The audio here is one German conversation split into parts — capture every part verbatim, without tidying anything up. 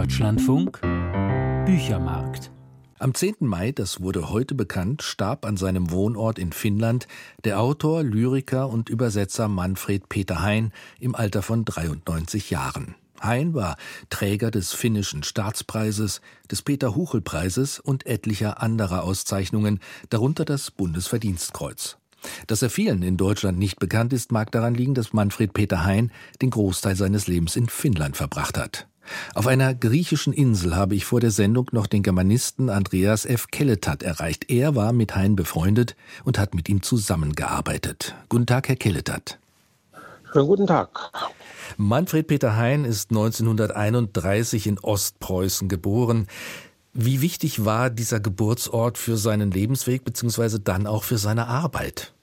Deutschlandfunk Büchermarkt. Am zehnten Mai, das wurde heute bekannt, starb an seinem Wohnort in Finnland der Autor, Lyriker und Übersetzer Manfred Peter Hein im Alter von dreiundneunzig Jahren. Hein war Träger des finnischen Staatspreises, des Peter-Huchel-Preises und etlicher anderer Auszeichnungen, darunter das Bundesverdienstkreuz. Dass er vielen in Deutschland nicht bekannt ist, mag daran liegen, dass Manfred Peter Hein den Großteil seines Lebens in Finnland verbracht hat. Auf einer griechischen Insel habe ich vor der Sendung noch den Germanisten Andreas F. Kelletat erreicht. Er war mit Hein befreundet und hat mit ihm zusammengearbeitet. Guten Tag, Herr Kelletat. Schönen guten Tag. Manfred Peter Hein ist neunzehnhunderteinunddreißig in Ostpreußen geboren. Wie wichtig war dieser Geburtsort für seinen Lebensweg bzw. dann auch für seine Arbeit?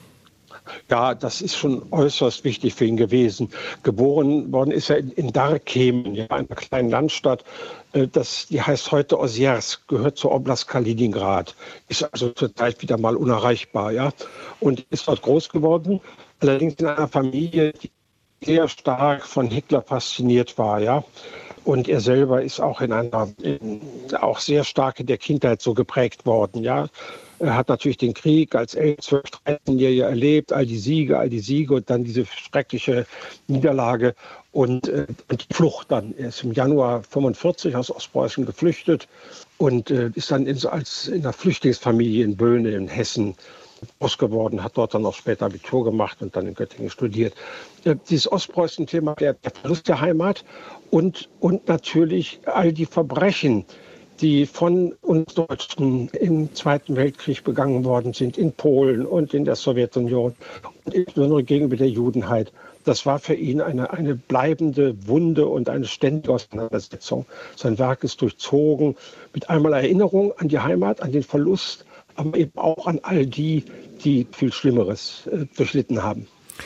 Ja, das ist schon äußerst wichtig für ihn gewesen. Geboren worden ist er in Darkemen, ja, einer kleinen Landstadt. Das, die heißt heute Ozersk, gehört zur Oblast Kaliningrad. Ist also zurzeit wieder mal unerreichbar, ja. Und ist dort groß geworden, allerdings in einer Familie, die sehr stark von Hitler fasziniert war, ja. Und er selber ist auch in einer, in, auch sehr stark in der Kindheit so geprägt worden, ja. Er hat natürlich den Krieg als elf-, zwölf-, dreizehnjähriger erlebt, all die Siege, all die Siege und dann diese schreckliche Niederlage und, äh, und die Flucht dann. Er ist im Januar fünfundvierzig aus Ostpreußen geflüchtet und äh, ist dann in, als in einer Flüchtlingsfamilie in Böhne in Hessen groß geworden, hat dort dann auch später Abitur gemacht und dann in Göttingen studiert. Äh, dieses Ostpreußen-Thema, der, der Verlust der Heimat und, und natürlich all die Verbrechen, die von uns Deutschen im Zweiten Weltkrieg begangen worden sind, in Polen und in der Sowjetunion und insbesondere gegenüber der Judenheit. Das war für ihn eine, eine bleibende Wunde und eine ständige Auseinandersetzung. Sein Werk ist durchzogen mit einmal Erinnerung an die Heimat, an den Verlust, aber eben auch an all die, die viel Schlimmeres äh, durchlitten haben.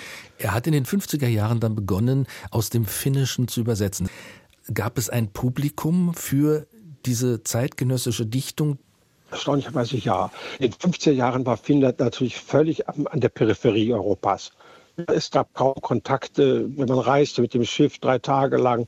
Er hat in den fünfziger Jahren dann begonnen, aus dem Finnischen zu übersetzen. Gab es ein Publikum für diese zeitgenössische Dichtung? Erstaunlicherweise ja. In den fünfziger Jahren war Finnland natürlich völlig an der Peripherie Europas. Es gab kaum Kontakte, wenn man reiste mit dem Schiff drei Tage lang.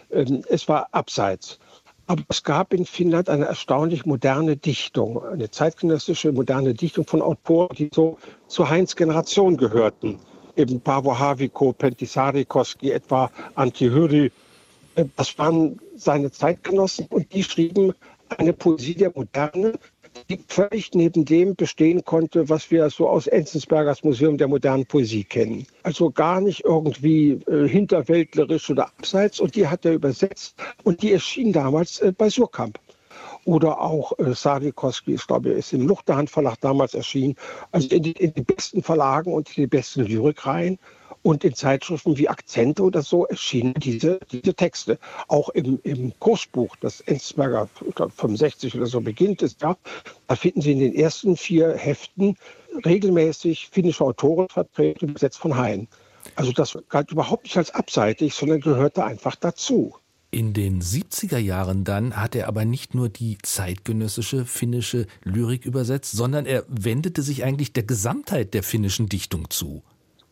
Es war abseits. Aber es gab in Finnland eine erstaunlich moderne Dichtung, eine zeitgenössische moderne Dichtung von Autoren, die so zu Heins Generation gehörten. Eben Paavo Haavikko, Pentti Sarrikoski, etwa Antti Hyry. Das waren seine Zeitgenossen und die schrieben eine Poesie der Moderne, die völlig neben dem bestehen konnte, was wir so aus Enzensbergers Museum der modernen Poesie kennen. Also gar nicht irgendwie äh, hinterwäldlerisch oder abseits, und die hat er übersetzt und die erschien damals äh, bei Surkamp. Oder auch äh, Sarrikoski, ich glaube, er ist im Luchterhand Verlag damals erschienen, also in, die, in den besten Verlagen und in den besten Lyrikreihen. Und in Zeitschriften wie Akzente oder so erschienen diese, diese Texte. Auch im, im Kursbuch, das Enzensberger, ich glaube, fünfundsechzig oder so beginnt es, ja, da finden Sie in den ersten vier Heften regelmäßig finnische Autoren vertreten, übersetzt von Hein. Also das galt überhaupt nicht als abseitig, sondern gehörte einfach dazu. In den siebziger Jahren dann hat er aber nicht nur die zeitgenössische finnische Lyrik übersetzt, sondern er wendete sich eigentlich der Gesamtheit der finnischen Dichtung zu.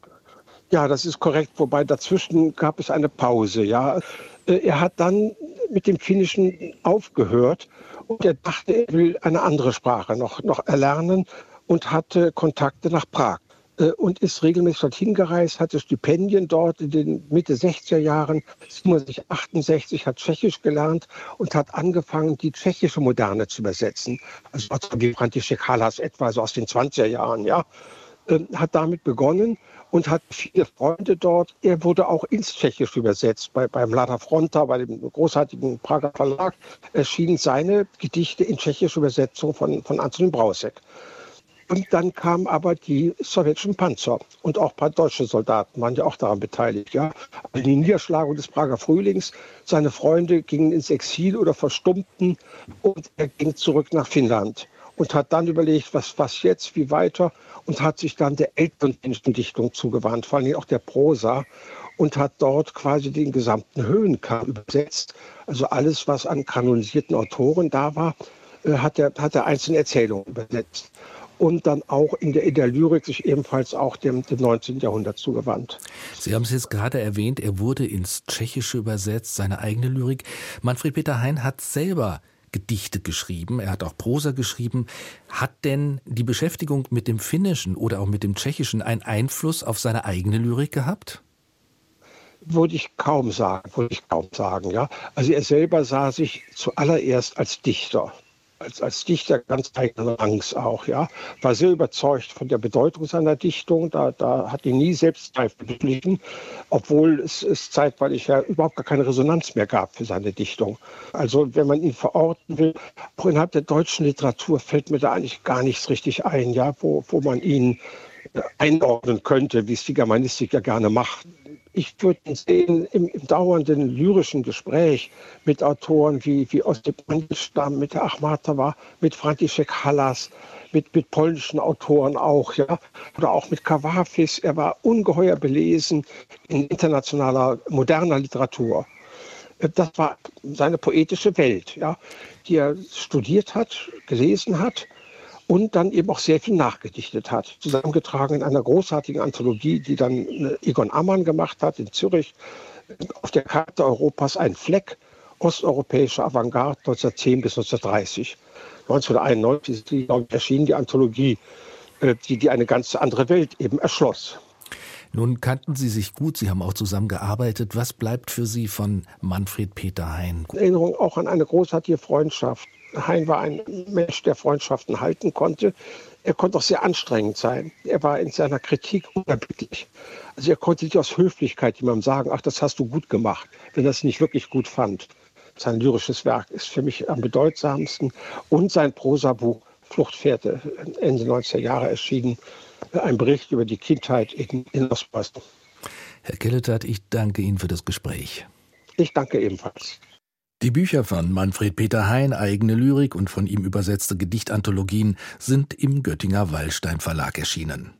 Ja, das ist korrekt, wobei dazwischen gab es eine Pause. Ja. Er hat dann mit dem Finnischen aufgehört und er dachte, er will eine andere Sprache noch, noch erlernen und hatte Kontakte nach Prag und ist regelmäßig dorthin gereist, hatte Stipendien dort in den Mitte sechziger Jahren, siebenundsechzig, achtundsechzig, hat Tschechisch gelernt und hat angefangen, die tschechische Moderne zu übersetzen. Also wie František Halas etwa so aus den zwanziger Jahren, ja. Hat damit begonnen und hat viele Freunde dort. Er wurde auch ins Tschechische übersetzt. Bei, beim Mladá Fronta, bei dem großartigen Prager Verlag, erschienen seine Gedichte in tschechischer Übersetzung von, von Antonín Brausek. Und dann kamen aber die sowjetischen Panzer und auch ein paar deutsche Soldaten waren ja auch daran beteiligt. Ja. Die Niederschlagung des Prager Frühlings, seine Freunde gingen ins Exil oder verstummten und er ging zurück nach Finnland. Und hat dann überlegt, was, was jetzt, wie weiter, und hat sich dann der älteren finnischen Dichtung zugewandt, vor allem auch der Prosa, und hat dort quasi den gesamten Höhenkamm übersetzt. Also alles, was an kanonisierten Autoren da war, hat er, hat er einzelne Erzählungen übersetzt. und dann auch in der, in der Lyrik sich ebenfalls auch dem, dem neunzehnten Jahrhundert zugewandt. Sie haben es jetzt gerade erwähnt, er wurde ins Tschechische übersetzt, seine eigene Lyrik. Manfred Peter Hein hat selber Gedichte geschrieben, er hat auch Prosa geschrieben. Hat denn die Beschäftigung mit dem Finnischen oder auch mit dem Tschechischen einen Einfluss auf seine eigene Lyrik gehabt? Würde ich kaum sagen, würde ich kaum sagen, ja. Also er selber sah sich zuallererst als Dichter. Als, als Dichter ganz eigenen Rangs auch, ja. War sehr überzeugt von der Bedeutung seiner Dichtung. Da, da hat ihn nie Selbstzweifel beschlichen, obwohl es, es zeitweilig ja überhaupt gar keine Resonanz mehr gab für seine Dichtung. Also wenn man ihn verorten will, auch innerhalb der deutschen Literatur fällt mir da eigentlich gar nichts richtig ein, ja, wo, wo man ihn einordnen könnte, wie es die Germanistik ja gerne macht. Ich würde ihn sehen im, im dauernden lyrischen Gespräch mit Autoren wie, wie Osip Mandelstam, mit der Achmatova, mit František Halas, mit, mit polnischen Autoren auch, ja, oder auch mit Kavafis. Er war ungeheuer belesen in internationaler, moderner Literatur. Das war seine poetische Welt, ja, die er studiert hat, gelesen hat. Und dann eben auch sehr viel nachgedichtet hat, zusammengetragen in einer großartigen Anthologie, die dann Egon Ammann gemacht hat in Zürich. Auf der Karte Europas ein Fleck, osteuropäische Avantgarde neunzehnhundertzehn bis neunzehnhundertdreißig. neunzehnhunderteinundneunzig ist die, glaube ich, erschien die Anthologie, die, die eine ganz andere Welt eben erschloss. Nun kannten Sie sich gut, Sie haben auch zusammen gearbeitet. Was bleibt für Sie von Manfred Peter Hein? Erinnerung auch an eine großartige Freundschaft. Hein war ein Mensch, der Freundschaften halten konnte. Er konnte auch sehr anstrengend sein. Er war in seiner Kritik unerbittlich. Also er konnte nicht aus Höflichkeit jemandem sagen, ach, das hast du gut gemacht, wenn er es nicht wirklich gut fand. Sein lyrisches Werk ist für mich am bedeutsamsten. Und sein Prosabuch Fluchtfährte, Ende neunziger Jahre erschienen, ein Bericht über die Kindheit in, in Ostpreußen. Herr Kelletat, ich danke Ihnen für das Gespräch. Ich danke ebenfalls. Die Bücher von Manfred Peter Hein, eigene Lyrik und von ihm übersetzte Gedichtanthologien sind im Göttinger Wallstein Verlag erschienen.